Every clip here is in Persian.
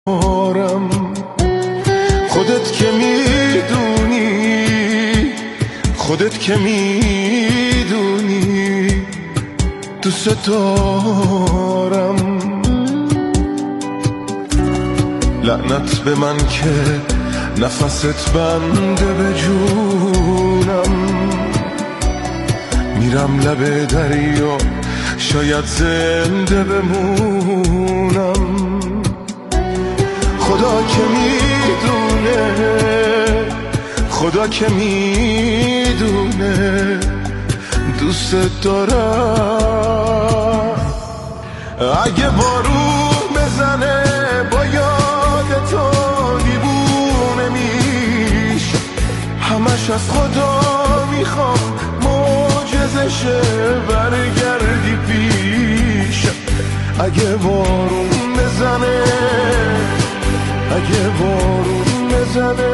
خودت که میدونی، خودت که میدونی دوست دارم. لعنت به من که نفست بنده به جونم، میرم لب دریا شاید زنده بمونم. خدا که میدونه، خدا که میدونه دوست دارم. اگه بارون بزنه با یاد تو دیوونه میشه، همش از خدا میخوام معجزشه برگردی پیش. اگه بارون بزنه، اگه بارون بزنه،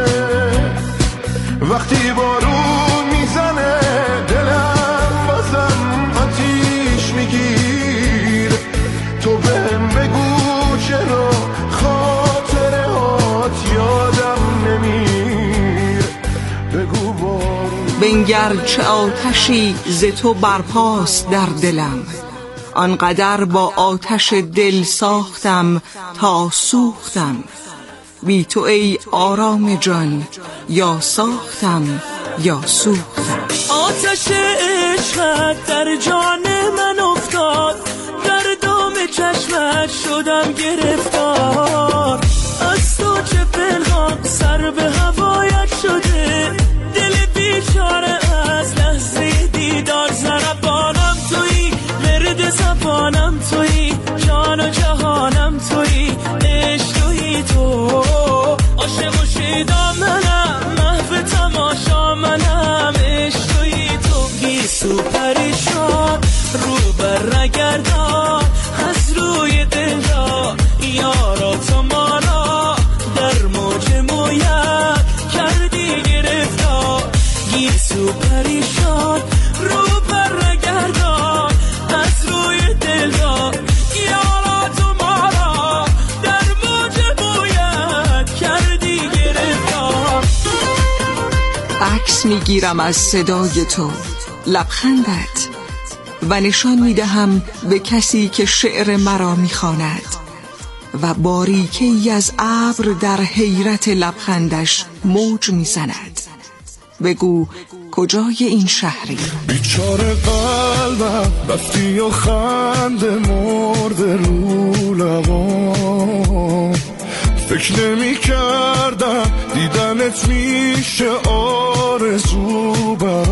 وقتی بارون میزنه دلم بازم آتیش میگیره. تو بهم بگو چرا خاطره هات یادم نمیره. بگو بارون بنگر چه آتشی ز تو برپاست در دلم، آنقدر با آتش دل ساختم تا سوختم. بی تو ای آرام جان یا ساختم یا سوختم. آتش عشقت در جان من افتاد، در دام چشمت شدم گرفتار. از تو چه پنهان سر به هوایت شده، دل بیچاره از لحظه دیدار. ضربانم تویی، مرد زبانم تویی، جان و جهانم تویی، عشق تویی تو. عاشق و شیدا منم، محو تماشا منم، عشق تویی تو. گیسو پریشان رو بر نگردان از روی دل را، یارا تو ما را در موج مویت کردی گرفتار. گیسو پریشان رو بر نگردان از روی دل را، یارا تو ما را در موج مویت کردی گرفتار. عکس میگیرم از صدای تو، لبخندت، و نشان میدهم به کسی که شعر مرا میخواند و باریکی از ابر در حیرت لبخندش موج میزند. بگو کجای این شهری؟ بیچاره قلبم رفتی و خنده مرده رو لبام. فکر نمی کردم دیدنت میشه آرزو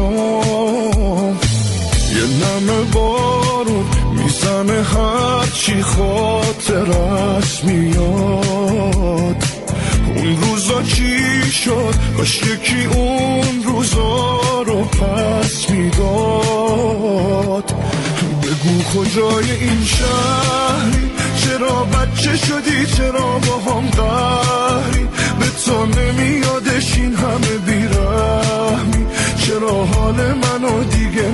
برام. یه نم بارون میزنه هرچی خاطرش میاد. اون روزا چی شد؟ کاش یکی اون روزا رو پس میداد. بگو کجای این شهری؟ چرا بچه شدی؟ چرا با هم قهری؟ به تو نمیادش این همه بیرحمی؟ چرا حال منو دیگه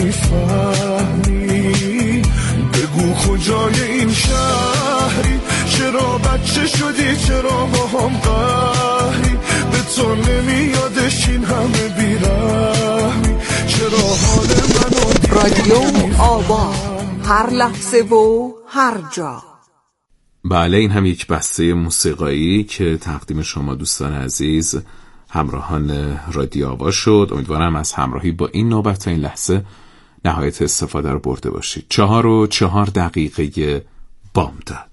نمیفهمی؟ بگو کجای این شهری؟ چرا بچه شدی؟ چرا با هم قهری؟ به تو نمیادش این همه بیرحمی؟ چرا حال منو دیگه رادیو آباد، هر لحظه و هر جا. بله، این هم یک بسته موسیقایی که تقدیم شما دوستان عزیز همراهان رادیو آوا شد. امیدوارم از همراهی با این نوبت تا این لحظه نهایت استفاده رو برده باشید. 4:04 بامداد.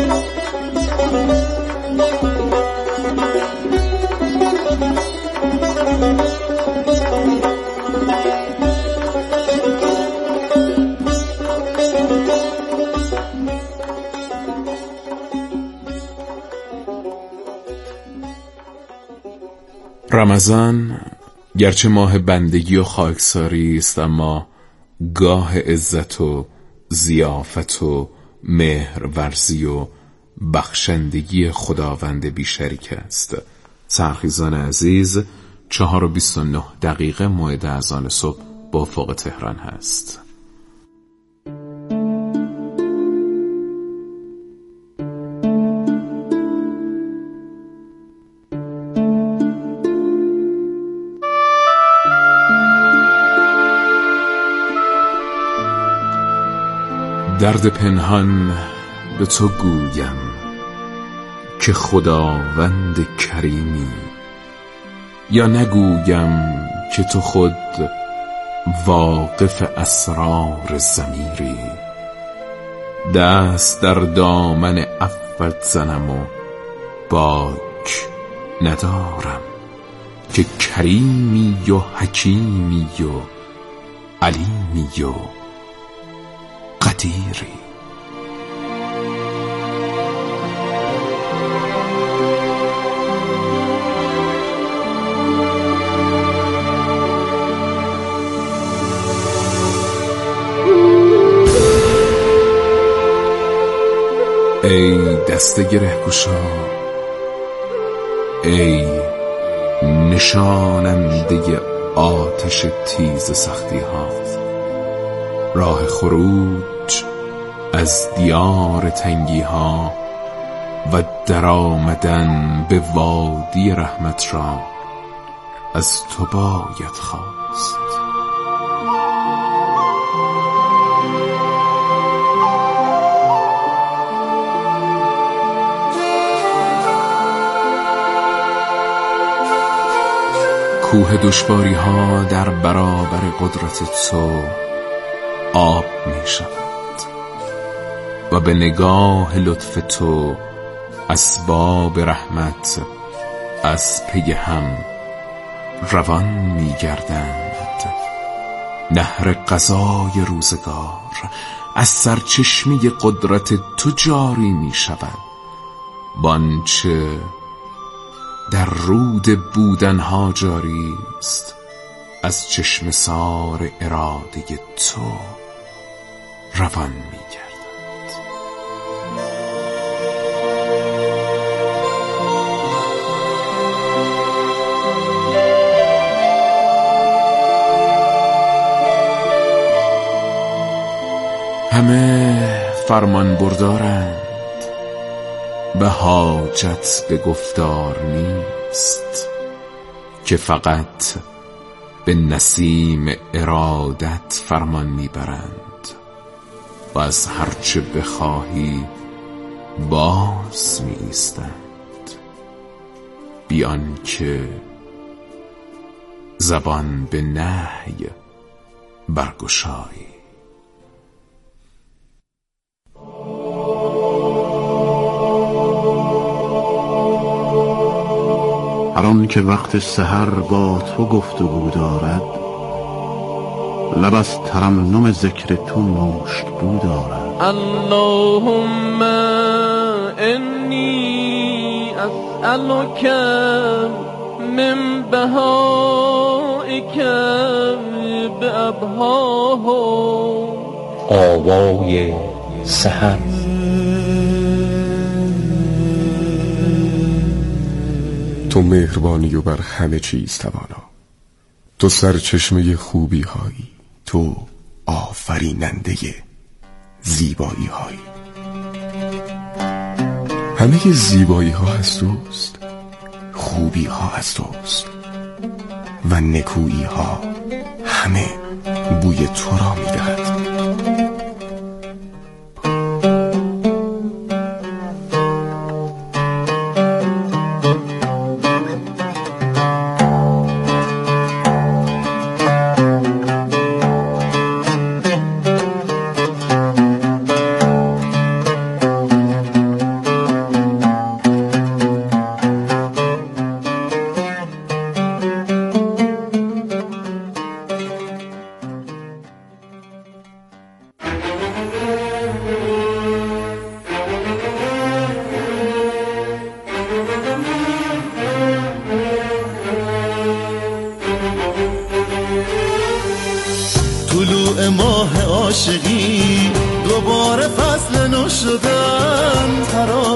رمضان گرچه ماه بندگی و خاکساری است، اما گاه عزت و ضیافت و مهرورزی و بخشندگی خداوند بیشریک است. سرخیزان عزیز، 4:29 موعد اذان صبح با افق تهران هست. درد پنهان به تو گویم که خداوند کریمی، یا نگویم که تو خود واقف اسرار ضمیری. دست در دامن عفوت زنم و باک ندارم که کریمی و حکیمی و علیمی و قدیری. ای دست گره گشا، ای نشاننده آتش تیز سختی ها، راه خروج از دیار تنگی ها و درآمدن به وادی رحمت را از تو باید خواست. کوه دشواری ها در برابر قدرت تو آب می شود و به نگاه لطف تو اسباب رحمت از پی هم روان می گردند. نهر قضای روزگار از سرچشمه قدرت تو جاری می شود. وآنچه در رود بودنها جاری است از چشم سار اراده تو روان می گردد. همه فرمان بردارند، به حاجت به گفتار نیست، که فقط به نسیم ارادت فرمان میبرند و از هرچه بخواهی باز میایستند، بیان که زبان به نهی برگشایی. هر آن که وقت سحر با تو گفتگو دارد، لب از ترنم ذکر تو مشکبو دارد. اللهم انی اسألک من بهائک بابهاه. آوای سحر تو مهربانی و بر همه چیز توانا، تو سرچشمه خوبی هایی، تو آفریننده زیبایی هایی. همه زیبایی ها از توست، خوبی ها از توست و نکویی ها همه بوی تو را می دهد.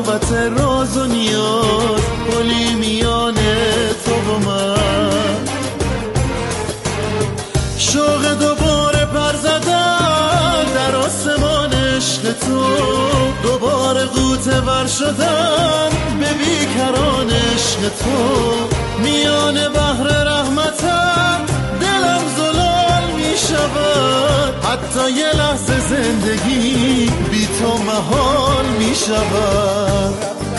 تراوت راز و نیاز، پلی میان تو و من. شوق دوباره پر زدن در آسمان عشق تو، دوباره غوطه ور شدن به بیکران عشق تو. میان بحر رحمتت دلم زلال می شود، حتی یه لحظه زندگی بی تو محال می شود.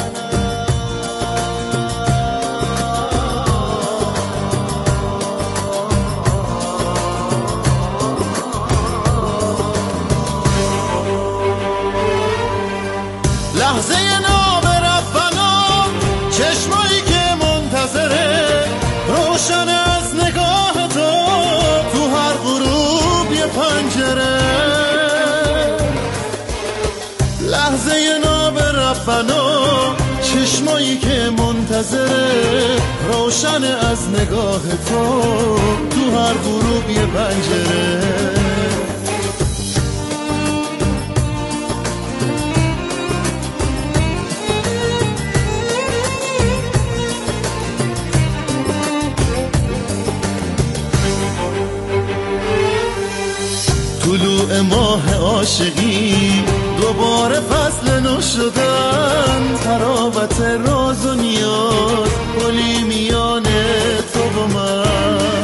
لحظه ناب ربنا، چشمایی که منتظره روشن از نگاه تو، تو هر غروب یه پنجره. لحظه ناب ربنا، چشمایی که منتظره روشن از نگاه تو، تو هر غروب یه پنجره. طلوع ماه عاشقی، دوباره فصل نو شدن، تراوت راز و نیاز، پلی میان تو و من.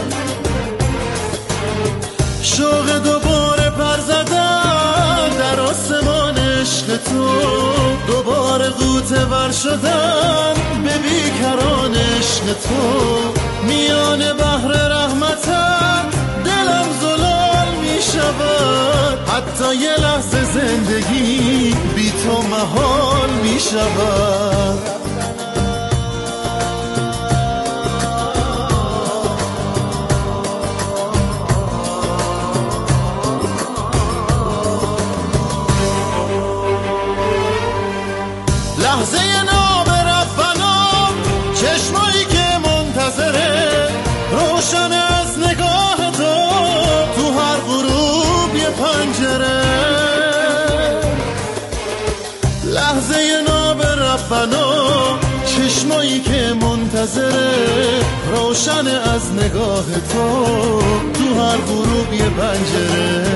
شوق دوباره پر زدن در آسمان عشق تو، دوباره غوطه ور شدن به بیکران عشق تو. میان بحر رحمتت دلم زلال می شود، حتی یه لحظه زندگی بی تو محال می شود. لحظه ناب ربنا، چشمایی که منتظره روشن از نگاه تو، تو هر غروب یه پنجره. لحظه ناب ربنا، چشمایی که منتظره روشن از نگاه تو، تو هر غروب یه پنجره.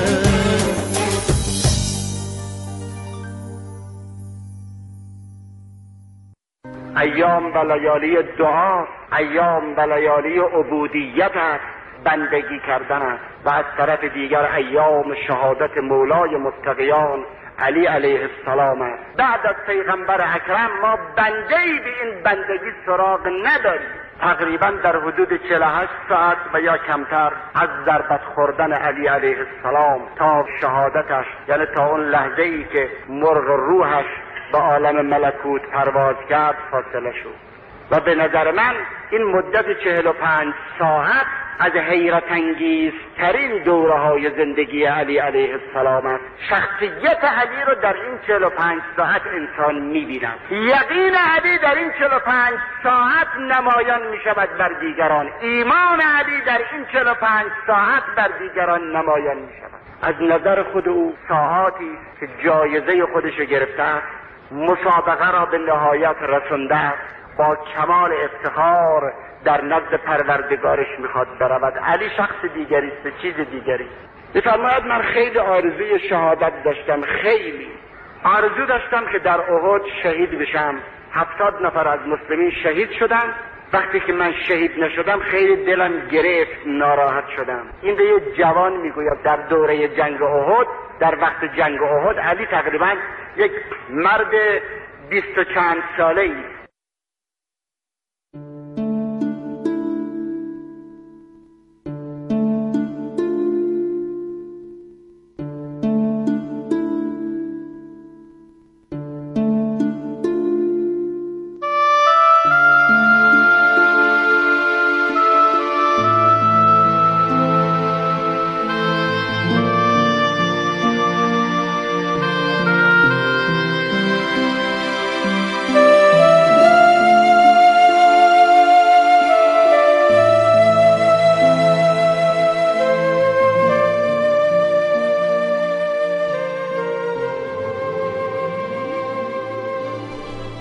ایام و لیالی دعا، ایام و لیالی عبودیت است، بندگی کردن است. و از طرف دیگر ایام شهادت مولای متقیان علی علیه السلام است. بعد از پیغمبر اکرم ما بنده‌ای به این بندگی سراغ نداریم. تقریبا در حدود 48 ساعت و یا کمتر از ضربت خوردن علی علیه السلام تا شهادتش، یعنی تا اون لحظه‌ای که مرغ روحش به عالم ملکوت پرواز کرد، فاصله شد. و به نظر من این مدت 45 ساعت از حیرت انگیزترین دوره‌های زندگی علی علیه السلام است. شخصیت علی رو در این 45 ساعت انسان می‌بیند. یقین علی در این 45 ساعت نمایان می‌شود بر دیگران. ایمان علی در این 45 ساعت بر دیگران نمایان می‌شود. از نظر خود او ساعاتی که جایزه خودش گرفته است، مسابقه را به نهایت رسانده، با کمال افتخار در نزد پروردگارش میخواد برود. علی شخص دیگری است، چیز دیگری. میفرماید من خیلی آرزوی شهادت داشتم، خیلی آرزو داشتم که در احد شهید بشم. 70 نفر از مسلمین شهید شدن. وقتی که من شهید نشدم خیلی دلم گرفت، ناراحت شدم. این به یه جوان میگوید در دوره جنگ احد، در وقت جنگ احد علی تقریبا یک مرد 20 و چند ساله ای.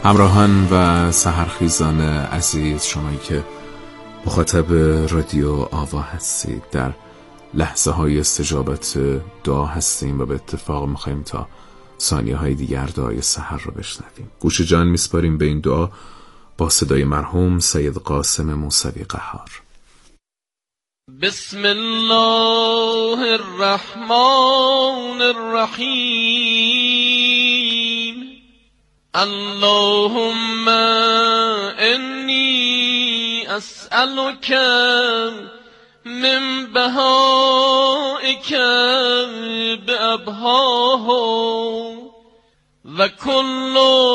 همراهان و سحرخیزان عزیز، شمایی که مخاطب رادیو آوا هستید، در لحظه های استجابت دعا هستیم و به اتفاق میخواییم تا ثانیه های دیگر دعای سحر رو بشنویم. گوش جان میسپاریم به این دعا با صدای مرحوم سید قاسم موسوی قهار. بسم الله الرحمن الرحیم. اللهم انی اسألک من بهائک بأبهاه و کل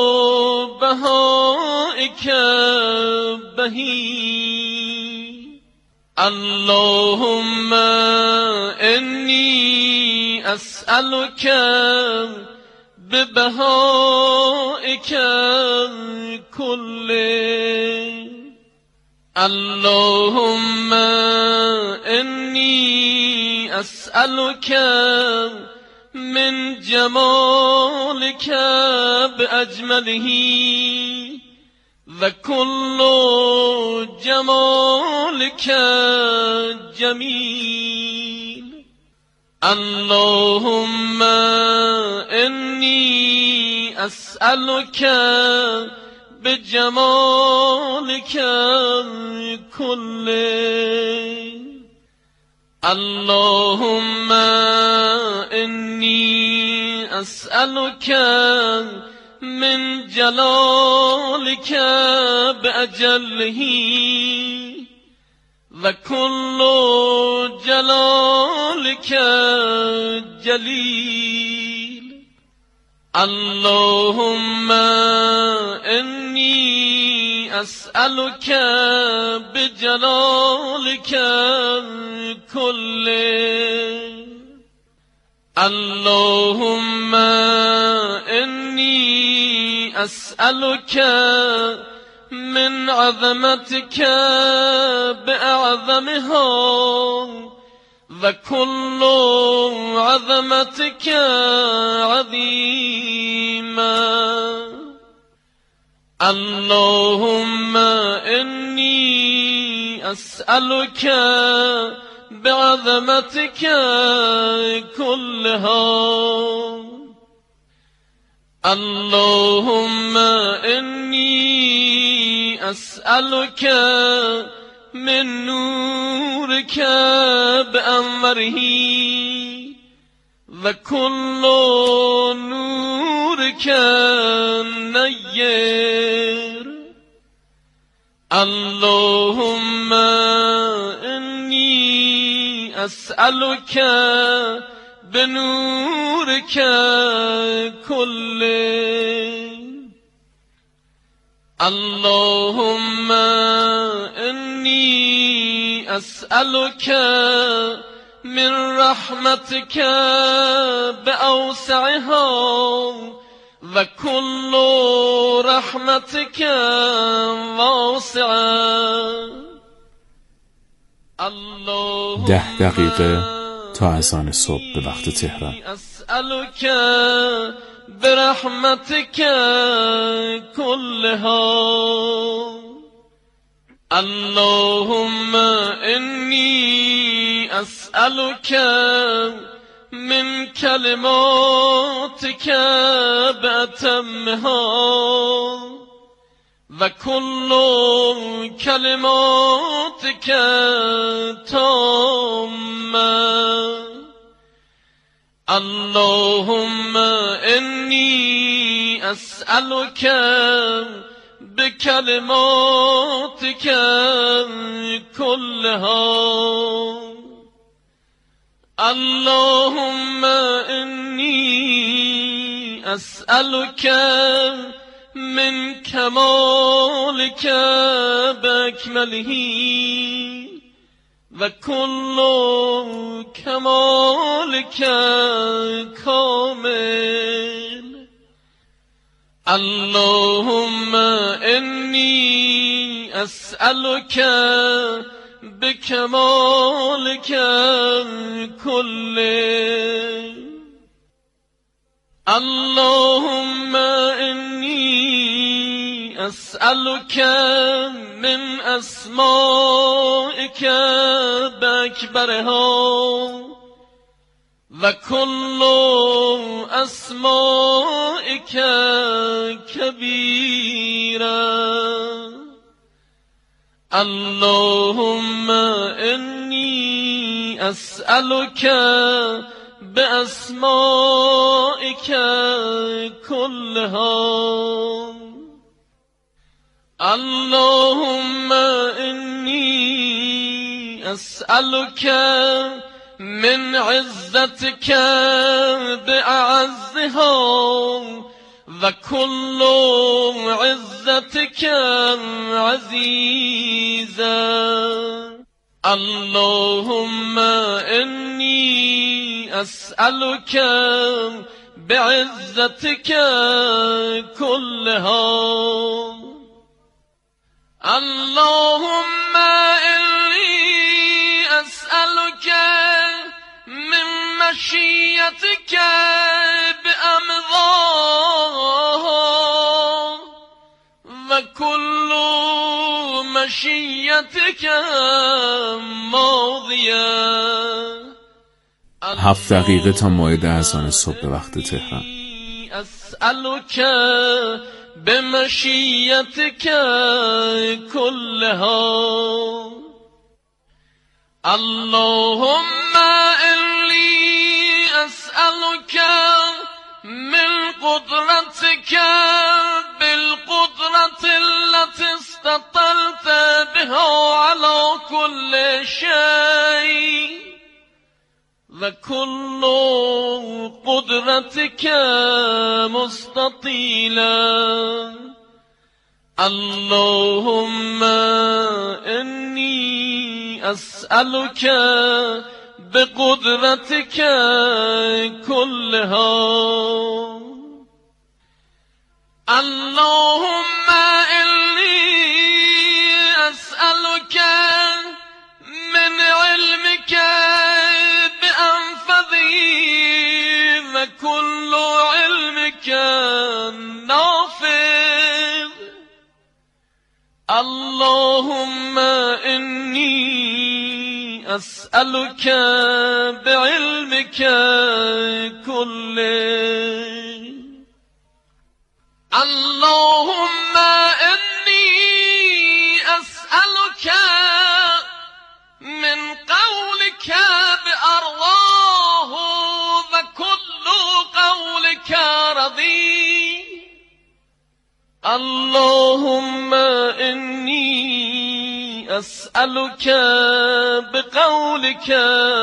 بهائک بهی. اللهم انی اسألک ببهائک کله. اللهم انی اسألک من جمالک باجمله و کل جمالک جمیل. اللهم انی اسألک بجمالک کله. اللهم انی اسألک من جلالک باجله و کل جلالک جلیل. اللهم انی اسألک بجلالک کله. اللهم انی اسألک من عظمتك بأعظمها و کل عظمتك عظیما. اللهم انی اسألك بعظمتك كلها. اللهم انی اسألك من نورك بأنوره و کل نورك نیر. اللهم انی اسألك بنورك كله. اللهم انی اسألك من رحمتك بأوسعها و کل رحمتك واسعة. 10 دقیقه تا اذان صبح به وقت تهران. اسألك برحمتك كلها. اللهم انی اسألك من کلماتك بأتمها و کل کلماتك تامة. اللهم انی اسألك بکلماتك كلها. اللهم انی اسألك من کمالك باکمله و کل کمالك کامل. اللهم انی اسألك بکمالك كله. اللهم انی أسألك من أسمائك بأكبرها وكل أسمائك كبيرا اللهم إني أسألك بأسمائك كلها اللهم إني أسألك من عزتك بأعزها وكل عزتك عزيزا اللهم إني أسألك بعزتك كلها اللهم إني أسألك من مشيتك بأمضاها وكل مشيتك ماضية 7 دقیقه تا موعد اذان صبح به وقت تهران. أسألك بمشيتك كلها اللهم إني أسألك من قدرتك بالقدرة التي استطلت بها على كل شيء وكل قدرتك مستطيلا اللهم إني أسألك بقدرتك كلها اللهم إني أسألك من علمك وكل علمك نافذ اللهم إني أسألك بعلمك كله اللهم إني أسألك من قولك بأرضاه وكل قولك رضي اللهم إني أسألك بقولك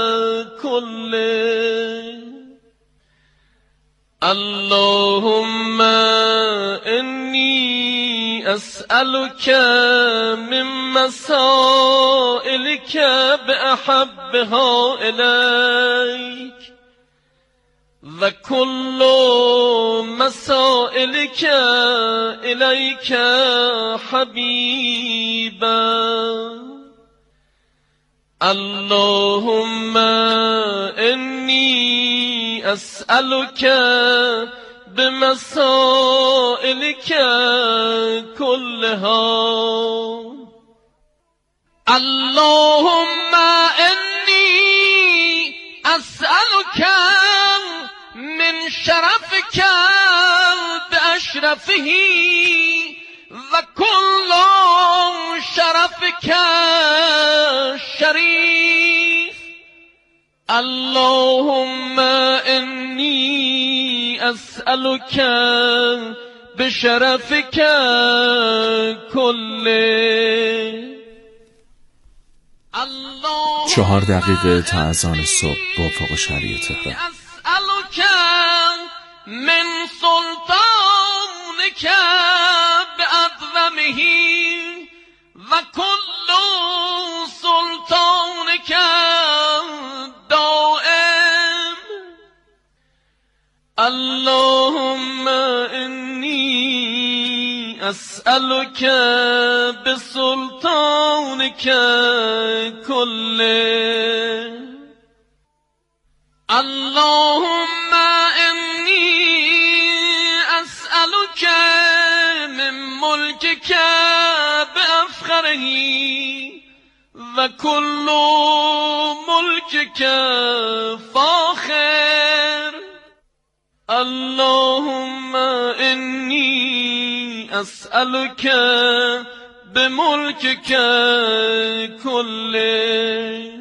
كله اللهم إني أسألك من مسائلك بأحبها إليك وكل مسائلك إليك حبيبا اللهم إني أسألك بمسائلك كلها اللهم إني أسألك من شرفك بأشرفه وكل شرفك شريف اللهم إني أسألك بشرفك كله 4 دقیقه تا اذان صبح با افق شهری تهران. أسألك من سلطانك بأعظمه وكل سلطانك دائم اللهم إني أسألك بسلطانك كله اللهم إني أسألك من ملك ملكك بأفخره وكل ملكك فاخر اللهم إني أسألك بملكك كله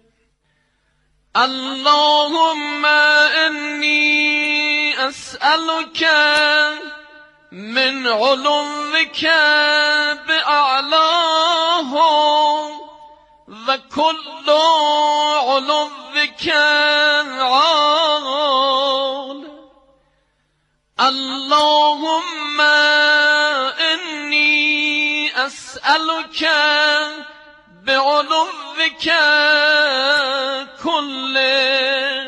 اللهم إني أسألك من علوك بأعلاه وكل علوك عال اللهم إني أسألك بعلوك كله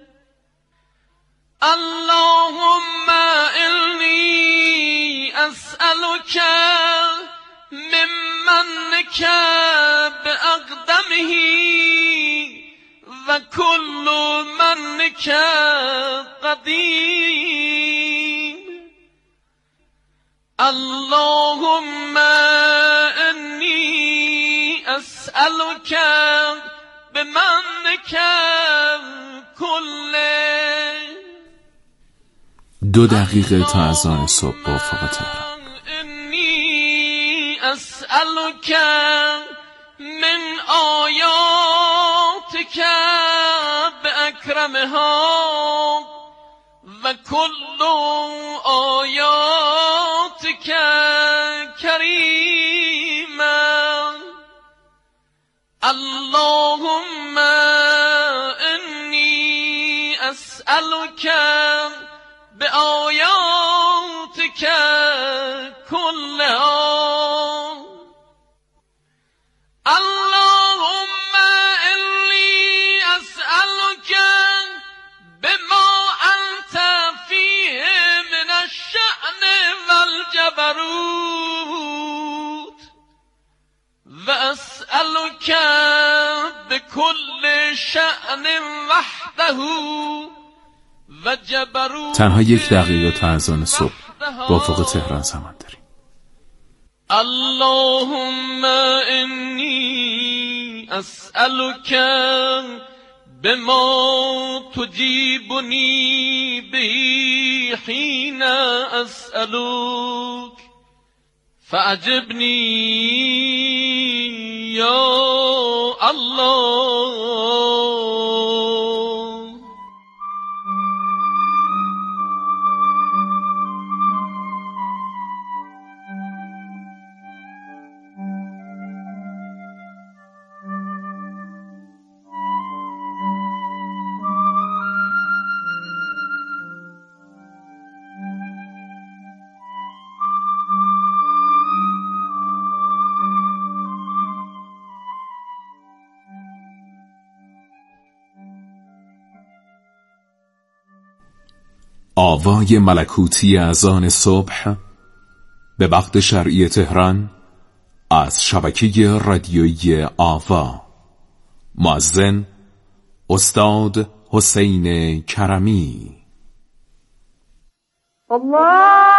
اللهم إني أسألك من منك بأقدمه وكل منك قديم اللهم إني أسألك بمنك كله 2 دقیقه تا اذان صبح با افق تهران. إني أسألك من آياتك بأكرمها وكل آياتك كريما اللهم إني أسألك بآياتك كلها اللهم إني أسألك بما أنت فيه من الشأن والجبروت وأسألك بكل شأن وحده تنها 1 دقیقه تا اذان صبح با افق تهران زمان داریم. اللهم إني أسألك بما تجيبني به حين أسألك فأجبني يا الله. آوای ملکوتی اذان صبح به وقت شرعی تهران از شبکه رادیویی آوا. مؤذن استاد حسین کرمی. الله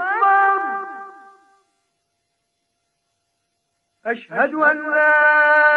أشهد أن لا